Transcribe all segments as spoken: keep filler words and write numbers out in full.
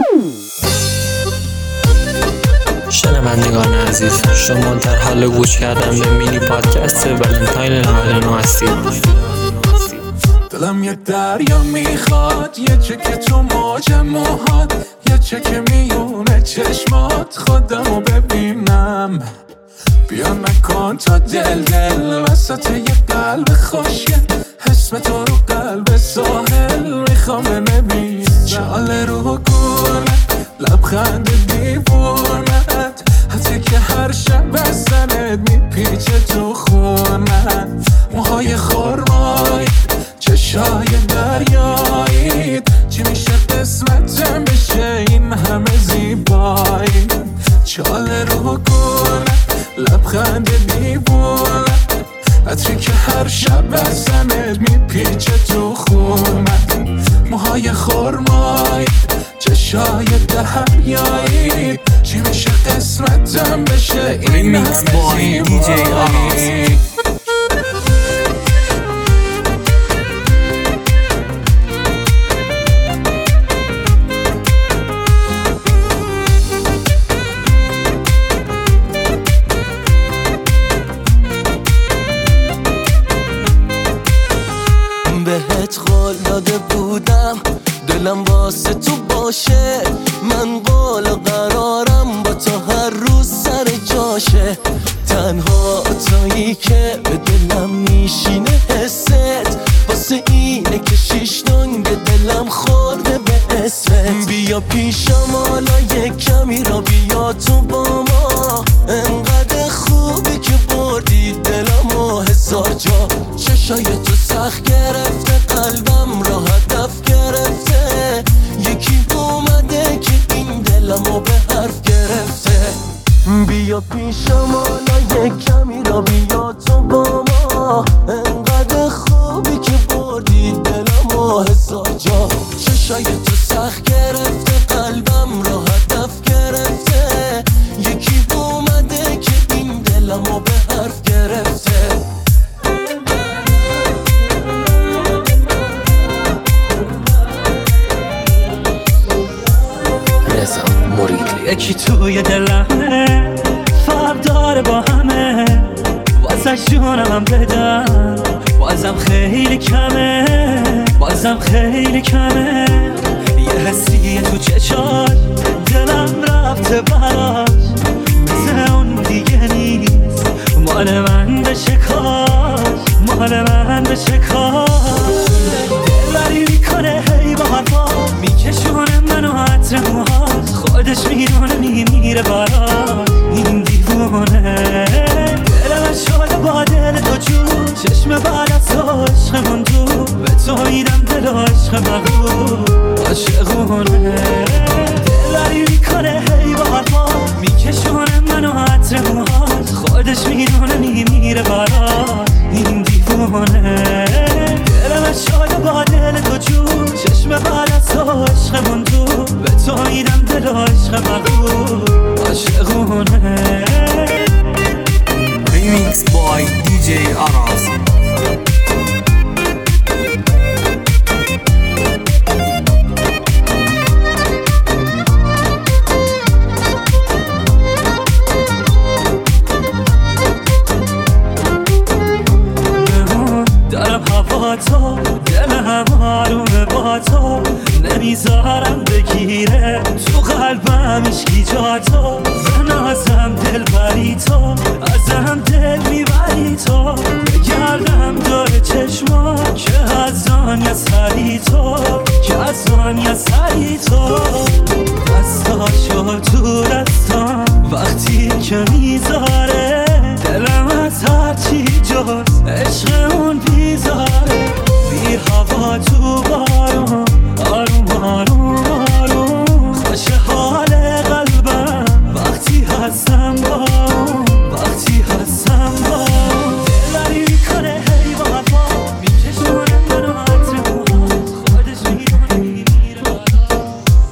شنوندگان عزیز، شما در حال گوش کردن به مینی پادکست ولنتاین نود و نه هستید. دلم یه دریا میخواد، یه چکه تو موج موهات، یه چکه میونه چشمات، خودمو ببینم. بیا نکن تا دل دل وسط یه قلب خوشگل، اسم تو رو قلب ساحل میخوام بنویسم. چاله رو گونه لبخند دیوونت، حتی که هر شب بزنت میپیچه تو خونت. موهای خرمایی، چشای دریایی، چی میشه قسمتم بشه این همه زیبایی. چاله رو گونه لبخند دیوونت، حتی که هر شب بزنت میپیچه تو خونت. موهای خرمایی، چشای دریایی، چی میشه قسمتم بشه این همه زیبایی. بهت قول داده بودم دلم واسه تو باشه، من قول و قرارم با تو هر روز سر جاشه. تنها تویی که به دلم میشینه حست، واسه اینه که شیش دنگ دلم خورده به اسمت. بیا پیشم حالا یک کمی را بیا تو با ما، انقدر خوبی که بردی دلم و هزار جا. چشای تو سخت گرفته، قلبم را هدف گرفته، یکی اومده که این دلمو به حرف گرفته. بیا پیشم حالا یک کمی را بیا تو با ما، انقدر خوبی که بردی دلمو هزار جا. چشای تو سخت گرفته، قلبم را هدف گرفته، یکی اومده که این دلمو به حرف گرفته. یکی توی دلمه فرق داره با همه، واسه جونم بدم بازم خیلی کمه، بازم خیلی کمه. یه حسیه تو چشات دلم رفته براش، مثل اون دیگه نیست، مال من بشه کاش، مال من بشه کاش. دلبری میکنه هی با حرفا، میکشونه منو عطر موهات، خودش میدونه میمیره براش این دیوونه. دلم شده با دل تو جون، چشم بعد از تو عشقمون دور، به تو میدم دل و عشق مغرور عاشقونه. دلبری میکنه هی با حرفا، میکشونه منو عطر موهات، خودش میدونه میمیره براش این دیوونه. دلم شده با دل تو جون، چشم بعد از تو عشقمون دور، به تو میدم دل و عشق مغرور عاشقونه. ریمیکس بای دی جی آراز. دارم هوا تو، دلم معلومه با تو، نمیذارم بگیره تو قلبم اشکی جا تو. نازم دل بری تو، ازم دل میبری تو، بگردم دور چشما که از آن یا سری تو، که از آن یا سری تو. دستاشو تو دستام وقتی که میذاره، دلم از هرچی جز عشقمون بیزاره. بی هوا تو بارون، آروم آروم آروم، خوش حال قلبم وقتی هستم با اون، وقتی هستم با اون. دلبری میکنه هی با حرفا، میکشونه منو عطر موهات، خودش میدونه میمیره براش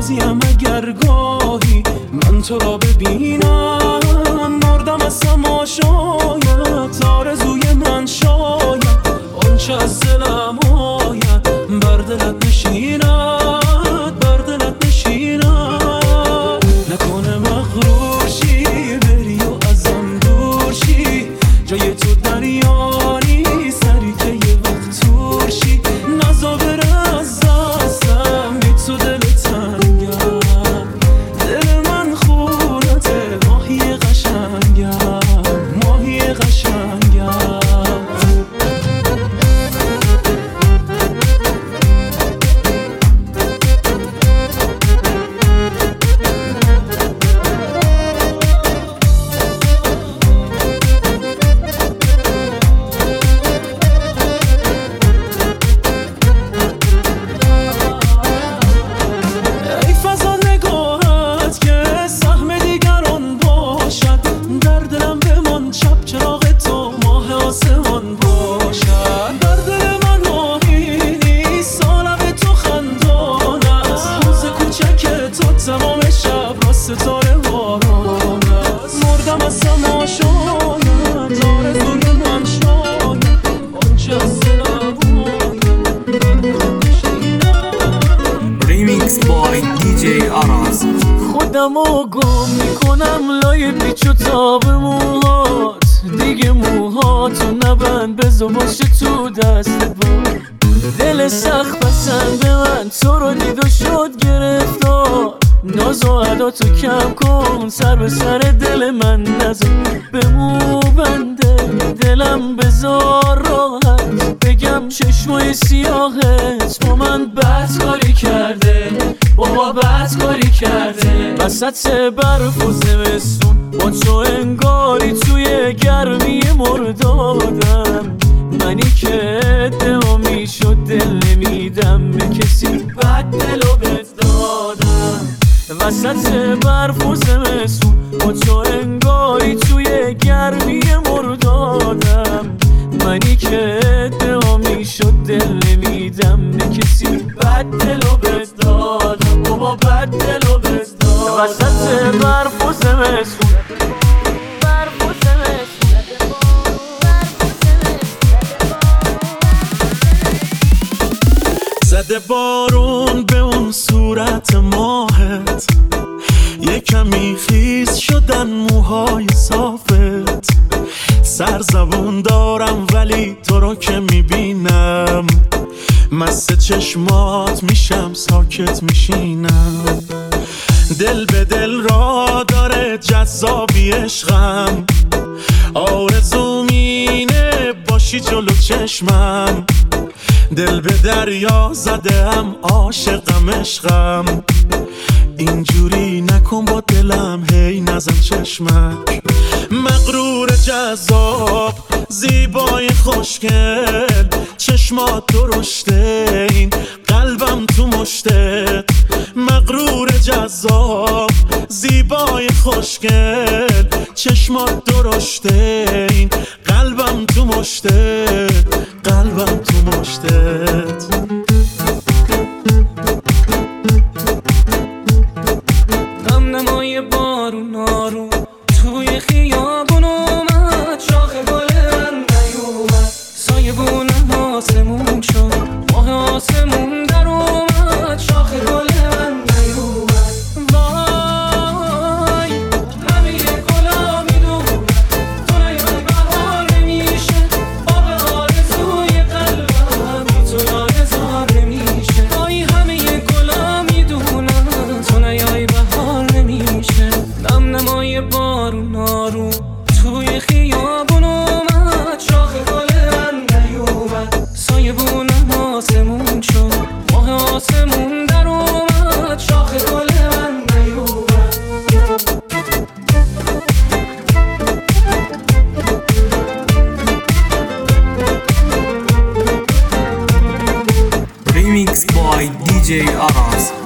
راضیم اگر گاهی من تو را ببینم. مردم از تماشایت، آرزوی من شاید آنچه از دلم آید بر دلت نشیند، بر دلت نشیند. نکنه مغرور شی بری و ازم دور شی، جای تو دریا نیست سری که یه وقت تور شی. نزا بره از دستم بی تو دل تنگم، دل من خونته ماهی قشنگم، ماهی قشنگم. خودمو گم میکنم لای پیچ و تاب موهات، دیگه موهاتو نبند بزو باشه تو دست با. دل سخت پسند من تو رو دید و شد گرفتار، ناز و عداتو کم کن سر به سر دل من نزن. به مو بنده دلم بذار راحت، بگم چشمای سیاهت با من بد کاری کرده، بابا بد کاری کرده. وسط برف و زمستون با تو انگاری توی گرمی مردادم، منی که ادعا میشد دل نمیدم به کسی بد دلو بهت دادم. وسط برف و زمستون با تو انگاری توی گرمی مردادم، منی که ادعا میشد دل نمیدم به کسی بد دلو بهت دادم، بابا بد دلو بهت دادم. وسط برف و زمستون زده بارون به اون صورت ماهت، یه کمی خیس شدن موهای صافت. سرزبون دارم ولی تو رو که میبینم، مست چشمات میشم ساکت میشینم. دل به دل را داره جذابی عشقم، آرزوم اینه باشی جلو چشمم. دل به دریا زدم عاشقم عشقم، اینجوری نکن با دلم هی نزن چشمک. مغرور جذاب زیبای خوشگل، چشمات درشته این قلبم تو مشتت. مغرور جذاب زیبای خوشگل، چشمات درشته این قلبم تو مشتت، قلبم تو مشتت. نم نمای بارون آروم توی خیابون اومد، شاخ گل من نیومد، سایه بونم آسمون شد، ماه آسمون در اومد، شاخ گل من نیومد. وای همه یه گلا میدون تو نیای بهار نمیشه، باغ آرزوی قلبم بی تو یادگار نمیشه. وای همه یه گلا میدونم تو نیای بهار نمیشه. نم نمای بارون آروم توی خیابون اومد، شاخ گل من نیومد، سایه بونم آسمون شد، ماه آسمون در اومد، شاخ گل من نیومد. Remix by دی جی Aras.